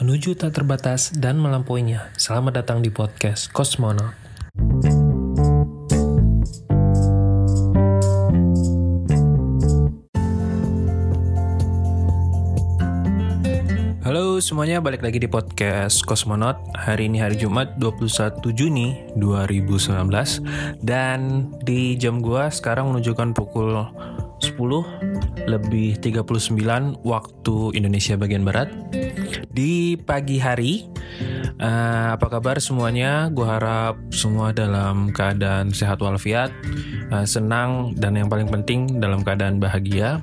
menuju tak terbatas dan melampauinya. Selamat datang di podcast Kosmonaut. Halo semuanya, balik lagi di podcast Kosmonaut. Hari ini hari Jumat 21 Juni 2019 dan di jam gua sekarang menunjukkan pukul 10:39 waktu Indonesia bagian Barat. Di pagi hari, apa kabar semuanya? Gua harap semua dalam keadaan sehat walafiat, senang, dan yang paling penting dalam keadaan bahagia.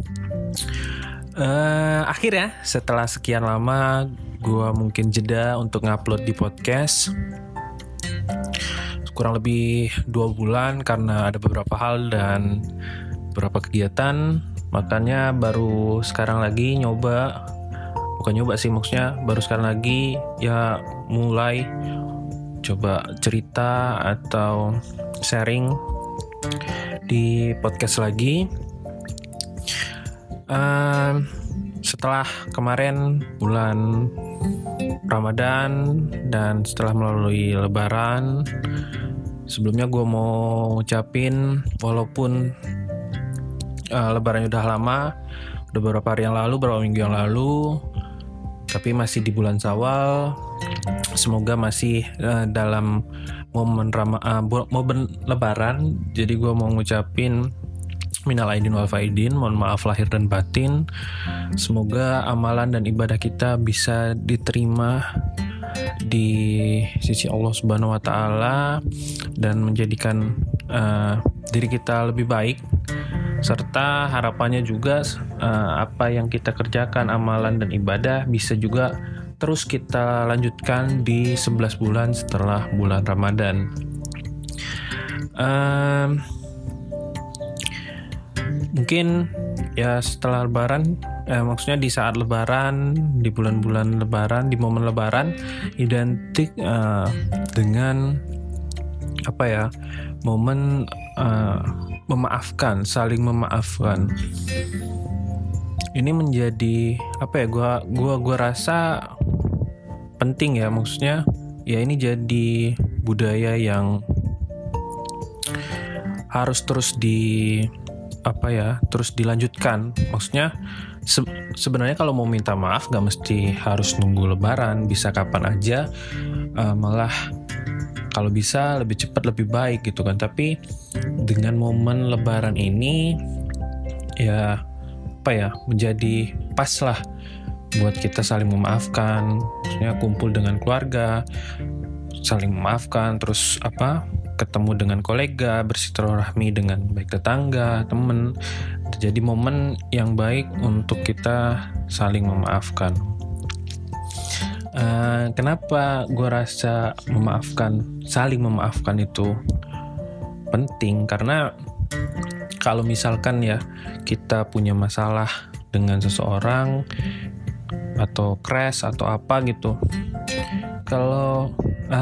Akhirnya setelah sekian lama gue mungkin jeda untuk ngupload di podcast, kurang lebih 2 bulan karena ada beberapa hal dan beberapa kegiatan. Makanya baru sekarang lagi baru sekarang lagi ya mulai coba cerita atau sharing di podcast lagi. Setelah kemarin bulan Ramadan dan setelah melalui Lebaran, sebelumnya gue mau ngucapin walaupun Lebarannya udah lama, udah beberapa minggu yang lalu, tapi masih di bulan Syawal. Semoga masih dalam momen Lebaran. Jadi gue mau ngucapin minal aidin wal faidin, mohon maaf lahir dan batin. Semoga amalan dan ibadah kita bisa diterima di sisi Allah Subhanahu wa taala dan menjadikan diri kita lebih baik, serta harapannya juga apa yang kita kerjakan, amalan dan ibadah bisa juga terus kita lanjutkan di 11 bulan setelah bulan Ramadan. Mungkin ya setelah Lebaran, maksudnya di saat Lebaran, di bulan-bulan Lebaran, di momen Lebaran identik dengan momen memaafkan, saling memaafkan. Ini menjadi gua rasa penting ya, maksudnya ya ini jadi budaya yang harus terus dilanjutkan. Maksudnya sebenarnya kalau mau minta maaf gak mesti harus nunggu Lebaran, bisa kapan aja, malah kalau bisa lebih cepat lebih baik gitu kan. Tapi dengan momen Lebaran ini menjadi pas lah buat kita saling memaafkan, maksudnya kumpul dengan keluarga, saling memaafkan, terus ketemu dengan kolega, bersilaturahmi dengan baik tetangga, teman. Jadi momen yang baik untuk kita saling memaafkan. Kenapa gue rasa saling memaafkan itu penting? Karena kalau misalkan ya kita punya masalah dengan seseorang atau crash atau apa gitu, kalau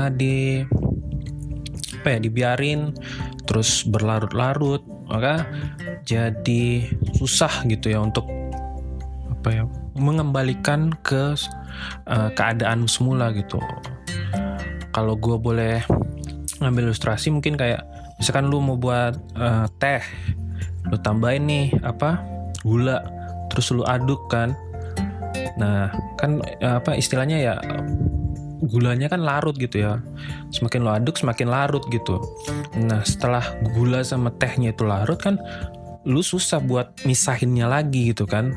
dibiarin terus berlarut-larut, maka jadi susah gitu ya untuk mengembalikan ke keadaan semula gitu. Kalau gue boleh ngambil ilustrasi, mungkin kayak misalkan lu mau buat teh, lu tambahin nih gula, terus lu aduk kan. Nah kan istilahnya ya, gulanya kan larut gitu ya, semakin lo aduk semakin larut gitu. Nah setelah gula sama tehnya itu larut kan, lu susah buat misahinnya lagi gitu kan.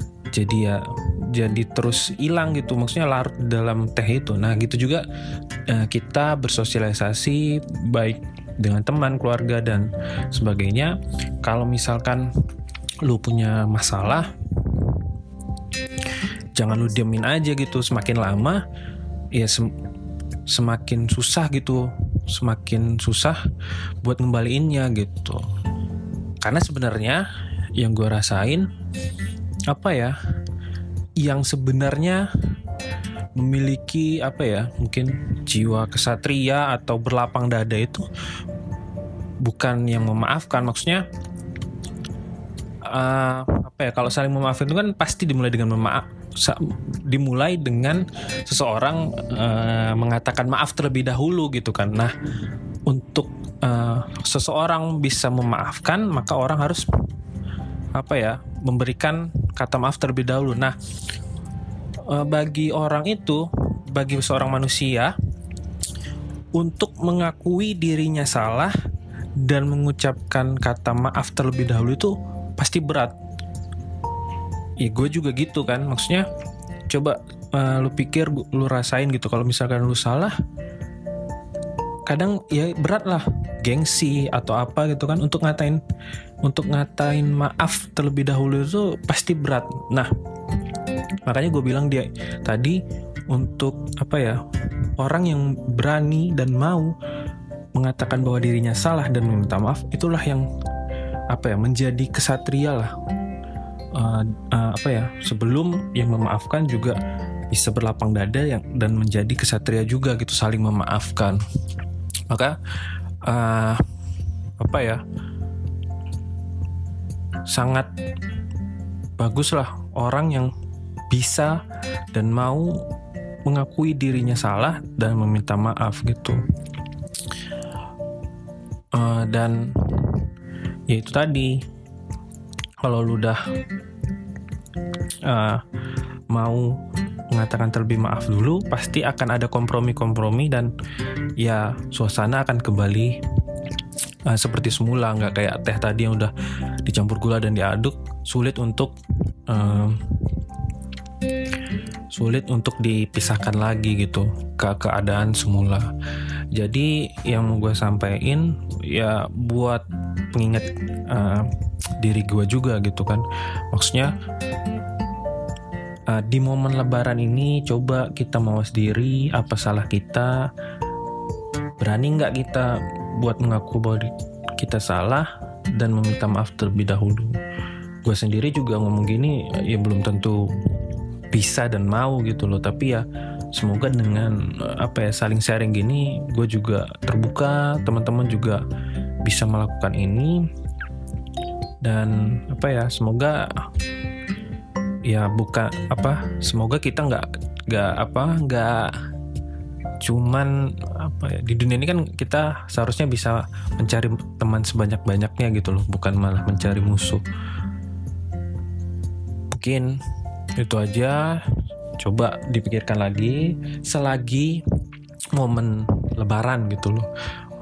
Jadi terus hilang gitu, maksudnya larut dalam teh itu. Nah gitu juga kita bersosialisasi baik dengan teman, keluarga dan sebagainya. Kalau misalkan lu punya masalah, jangan lu diemin aja gitu. Semakin lama ya semakin susah buat ngembaliinnya gitu. Karena sebenarnya yang gue rasain yang sebenarnya memiliki mungkin jiwa kesatria atau berlapang dada itu bukan yang memaafkan. Maksudnya kalau saling memaafkan itu kan pasti dimulai dengan dimulai dengan seseorang mengatakan maaf terlebih dahulu gitu kan. Nah, untuk seseorang bisa memaafkan, maka orang harus memberikan kata maaf terlebih dahulu. Nah, bagi seorang manusia untuk mengakui dirinya salah dan mengucapkan kata maaf terlebih dahulu itu pasti berat. Ya gue juga gitu kan, maksudnya coba lu pikir, lu rasain gitu, kalau misalkan lu salah kadang ya berat lah, gengsi atau apa gitu kan, untuk ngatain maaf terlebih dahulu itu pasti berat. Nah, makanya gue bilang dia tadi, untuk orang yang berani dan mau mengatakan bahwa dirinya salah dan meminta maaf, itulah yang menjadi kesatria lah. Sebelum yang memaafkan juga bisa berlapang dada dan menjadi kesatria juga gitu, saling memaafkan. Maka sangat bagus lah orang yang bisa dan mau mengakui dirinya salah dan meminta maaf gitu. Dan ya itu tadi, kalau lu udah mau mengatakan terlebih maaf dulu, pasti akan ada kompromi dan ya suasana akan kembali seperti semula. Nggak kayak teh tadi yang udah dicampur gula dan diaduk, sulit untuk dipisahkan lagi gitu ke keadaan semula. Jadi yang mau gue sampaikan ya buat pengingat diri gue juga gitu kan, maksudnya di momen lebaran ini coba kita mawas diri, apa salah kita, berani nggak kita buat mengaku bahwa kita salah dan meminta maaf terlebih dahulu. Gue sendiri juga ngomong gini ya belum tentu bisa dan mau gitu loh, tapi ya semoga dengan saling sharing gini, gue juga terbuka, teman-teman juga bisa melakukan ini, dan semoga semoga kita nggak cuman di dunia ini kan kita seharusnya bisa mencari teman sebanyak-banyaknya gitu loh, bukan malah mencari musuh. Mungkin itu aja, coba dipikirkan lagi selagi momen lebaran gitu loh.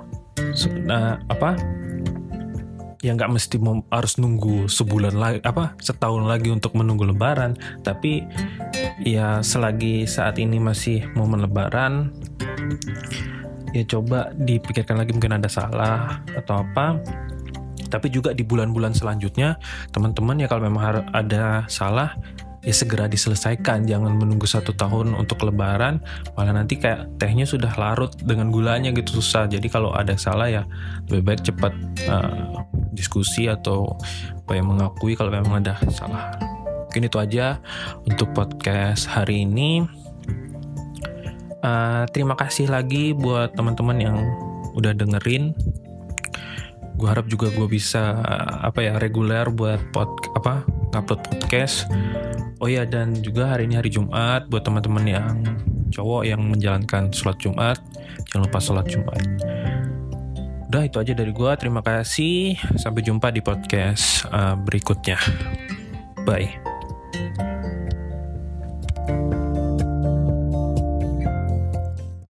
Ya nggak mesti harus nunggu sebulan lagi, setahun lagi untuk menunggu lebaran, tapi ya selagi saat ini masih momen lebaran, ya coba dipikirkan lagi, mungkin ada salah atau apa. Tapi juga di bulan-bulan selanjutnya, teman-teman ya kalau memang ada salah, ya segera diselesaikan, jangan menunggu 1 tahun untuk lebaran, malah nanti kayak tehnya sudah larut dengan gulanya gitu, susah. Jadi kalau ada salah ya lebih baik cepat diskusi atau mengakui kalau memang ada salah. Mungkin itu aja untuk podcast hari ini. Terima kasih lagi buat teman-teman yang udah dengerin. Gue harap juga gue bisa reguler buat upload podcast. Oh ya, dan juga hari ini hari Jumat, buat teman-teman yang cowok yang menjalankan sholat Jumat, jangan lupa sholat Jumat. Udah, itu aja dari gue. Terima kasih. Sampai jumpa di podcast berikutnya. Bye.